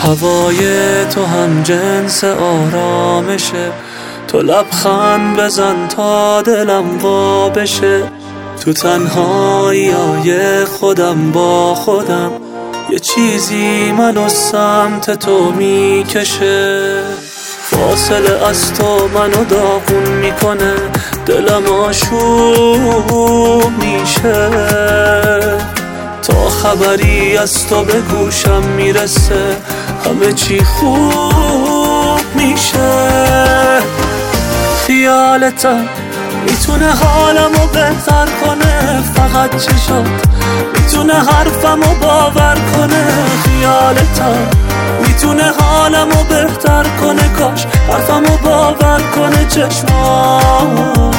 هوای تو هم جنس آرامشه، تو لبخند بزن تا دلم وا بشه. تو تنهایی‌های خودم با خودم یه چیزی منو سمت تو میکشه. فاصله از تو منو داغون میکنه، دلم آشوب میشه. تا خبری از تو به گوشم میرسه همه چی خوب میشه. خیالتم میتونه حالمو بهتر کنه، فقط چشات میتونه حرفمو باور کنه. خیالتم میتونه حالمو بهتر کنه، کاش حرفمو باور کنه چشمات.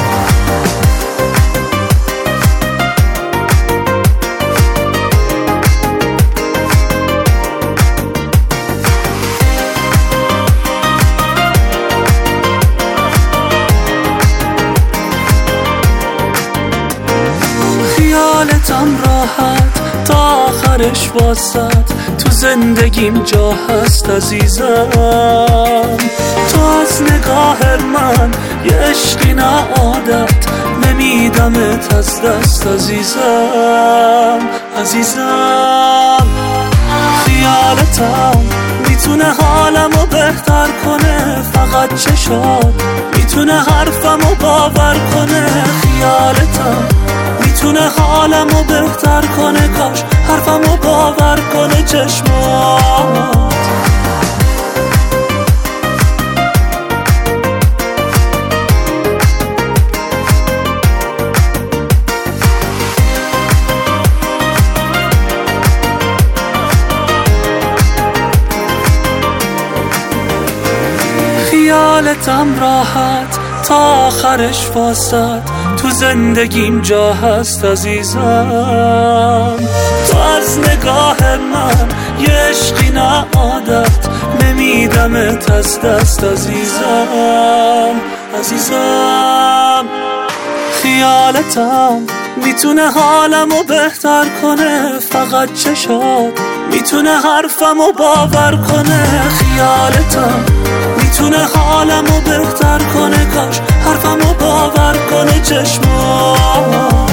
خیالتم راحت تا آخرش واسط، تو زندگیم جا هست عزیزم. تو از نگاه من یه عشقی نه عادت، نمیدمت از دست عزیزم عزیزم. خیالتم میتونه حالمو بهتر کنه، فقط چشات میتونه حرفمو باور کنه. خیالتم میتونه حالمو بهتر کنه، کاش حرفمو باور کنه چشمات. خیالتم راحت تا آخرش واسط، تو زندگیم جا هست عزیزم. تو از نگاه من یه عشقی نه عادت، نمیدمت از دست عزیزم عزیزم. خیالتم میتونه حالمو بهتر کنه، فقط چشات میتونه حرفمو باور کنه. خیالتم میتونه حالمو بهتر کنه، کاش حرفمو باور کنه چشمات.